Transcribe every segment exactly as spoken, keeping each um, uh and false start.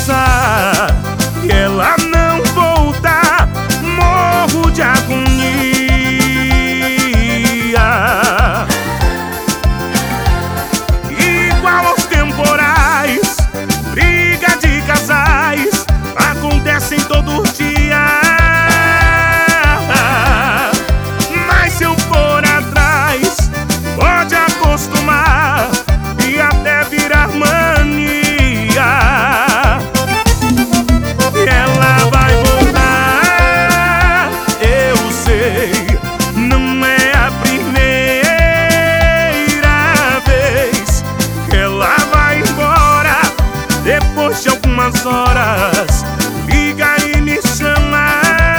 passar e ela não voltar, morro de agonia. Igual aos temporais, briga de casais acontecem todo dia. Mas se eu for atrás, pode acostumar e até virar mania. E ela vai voltar, eu sei, não é a primeira vez que ela vai embora. Depois de algumas horas, liga e me chama.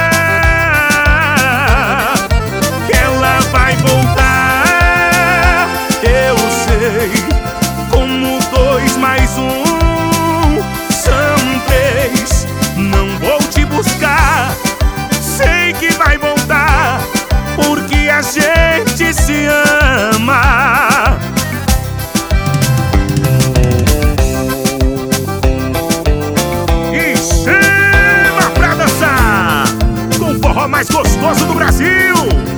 Que ela vai voltar, eu sei, como dois mais um são três. Não vou te buscar, sei que vai voltar, porque a gente se ama. E chama pra dançar com o forró mais gostoso do Brasil.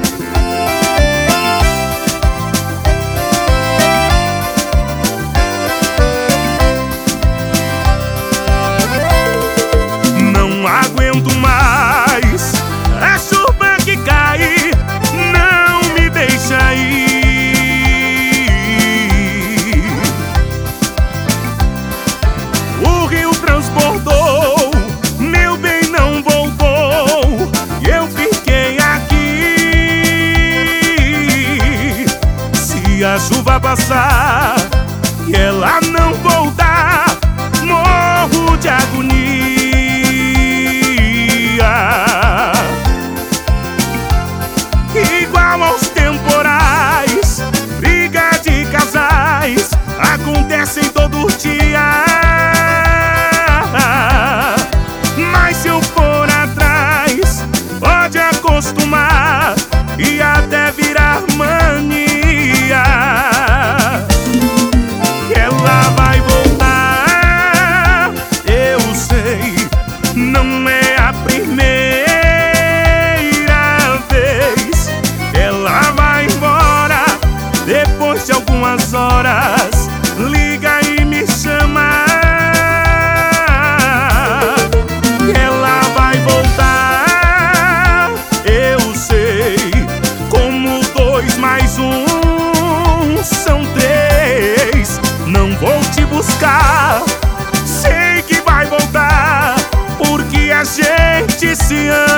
Não aguento mais a chuva que cai, não me deixa ir. O rio transbordou, meu bem não voltou, e eu fiquei aqui. Se a chuva passar e ela não voltar, morro de agonia. Igual aos temporais, briga de casais acontecem todo dia. Mas se eu for atrás, pode acostumar e até virar mania. Que ela vai voltar, eu sei, não é a primeira vez. Ela vai embora, depois de algumas horas, liga e me chama. Que ela vai voltar, eu sei, como dois mais um são três. Não vou te buscar, sei que vai voltar, porque a gente se ama.